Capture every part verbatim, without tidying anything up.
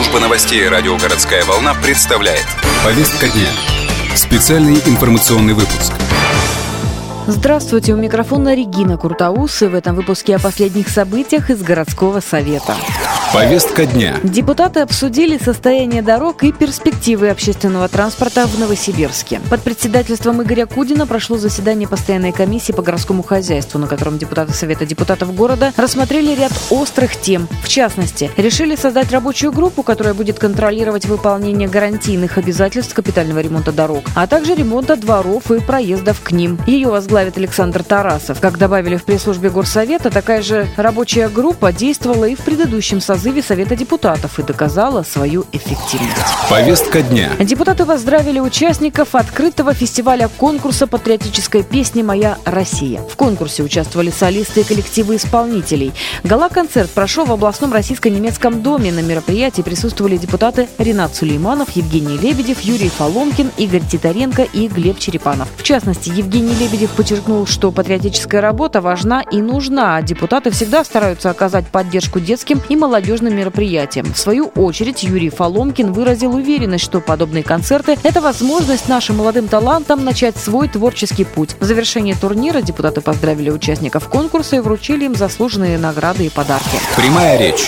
Служба новостей радио «Городская волна» представляет. Повестка дня. Специальный информационный выпуск. Здравствуйте, у микрофона Регина Куртаус, и в этом выпуске о последних событиях из городского совета. Повестка дня. Депутаты обсудили состояние дорог и перспективы общественного транспорта в Новосибирске. Под председательством Игоря Кудина прошло заседание постоянной комиссии по городскому хозяйству, на котором депутаты Совета депутатов города рассмотрели ряд острых тем. В частности, решили создать рабочую группу, которая будет контролировать выполнение гарантийных обязательств капитального ремонта дорог, а также ремонта дворов и проездов к ним. Ее возглавит Александр Тарасов. Как добавили в пресс-службе Горсовета, такая же рабочая группа действовала и в предыдущем созыве Совета депутатов и доказала свою эффективность. Повестка дня. Депутаты поздравили участников открытого фестиваля конкурса патриотической песни «Моя Россия». В конкурсе участвовали солисты и коллективы исполнителей. Гала-концерт прошел в областном российско-немецком доме. На мероприятии присутствовали депутаты Ринат Сулейманов, Евгений Лебедев, Юрий Фоломкин, Игорь Титаренко и Глеб Черепанов. В частности, Евгений Лебедев подчеркнул, что патриотическая работа важна и нужна, а депутаты всегда стараются оказать поддержку детским и молодежным мероприятиям. В свою очередь, Юрий Фоломкин выразил уверенность, что подобные концерты – это возможность нашим молодым талантам начать свой творческий путь. В завершении турнира депутаты поздравили участников конкурса и вручили им заслуженные награды и подарки. Прямая речь.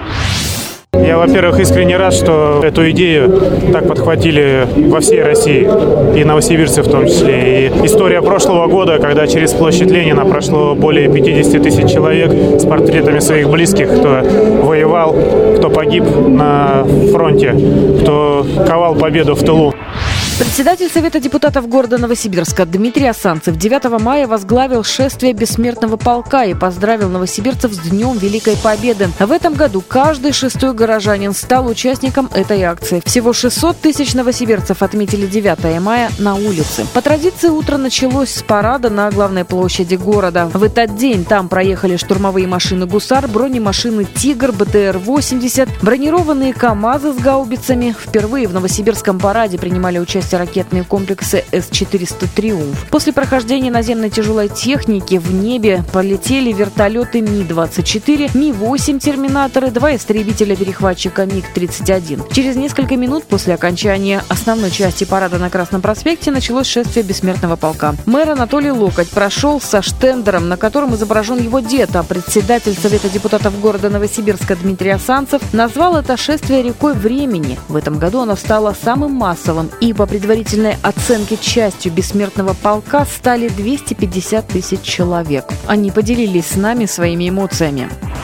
Я, во-первых, искренне рад, что эту идею так подхватили во всей России, и новосибирцы в том числе. И история прошлого года, когда через площадь Ленина прошло более пятьдесят тысяч человек с портретами своих близких, кто воевал, кто погиб на фронте, кто ковал победу в тылу. Председатель Совета депутатов города Новосибирска Дмитрий Асанцев девятого мая возглавил шествие бессмертного полка и поздравил новосибирцев с Днем Великой Победы. В этом году каждый шестой горожанин стал участником этой акции. Всего шестьсот тысяч новосибирцев отметили девятое мая на улице. По традиции утро началось с парада на главной площади города. В этот день там проехали штурмовые машины «Гусар», бронемашины «Тигр», бэ тэ эр восемьдесят, бронированные КАМАЗы с гаубицами. Впервые в новосибирском параде принимали участие ракетные комплексы эс четыреста «Триумф». После прохождения наземной тяжелой техники в небе полетели вертолеты Ми двадцать четыре, Ми восемь «Терминаторы», два истребителя-перехватчика МиГ тридцать один. Через несколько минут после окончания основной части парада на Красном проспекте началось шествие бессмертного полка. Мэр Анатолий Локоть прошел со штендером, на котором изображен его дед, а председатель Совета депутатов города Новосибирска Дмитрий Асанцев назвал это шествие рекой времени. В этом году оно стало самым массовым, и по предварительной оценке частью бессмертного полка стали двести пятьдесят тысяч человек. Они поделились с нами своими эмоциями.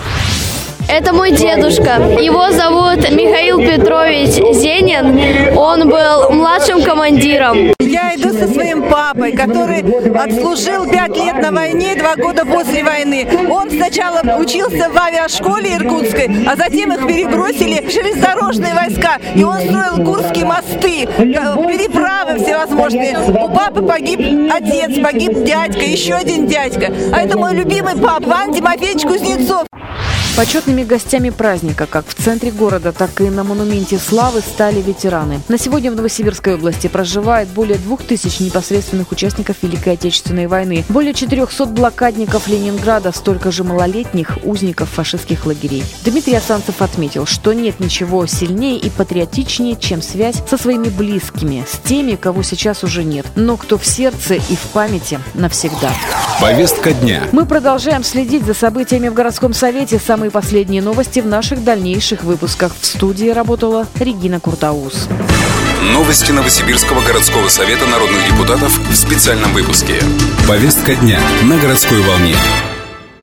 Это мой дедушка. Его зовут Михаил Петрович Зенин. Он был младшим командиром. Я иду со своим папой, который отслужил пять лет на войне, два года после войны. Он сначала учился в авиашколе иркутской, а затем их перебросили в железнодорожные войска. И он строил Курские мосты, переправы всевозможные. У папы погиб отец, погиб дядька, еще один дядька. А это мой любимый папа, Иван Тимофеевич Кузнецов. Почетными гостями праздника как в центре города, так и на монументе славы стали ветераны. На сегодня в Новосибирской области проживает более двух тысяч непосредственных участников Великой Отечественной войны, более четырехсот блокадников Ленинграда, столько же малолетних узников фашистских лагерей. Дмитрий Асанцев отметил, что нет ничего сильнее и патриотичнее, чем связь со своими близкими, с теми, кого сейчас уже нет, но кто в сердце и в памяти навсегда. Повестка дня. Мы продолжаем следить за событиями в городском совете. Самые последние новости в наших дальнейших выпусках. В студии работала Регина Куртаус. Новости Новосибирского городского совета народных депутатов в специальном выпуске. Повестка дня на городской волне.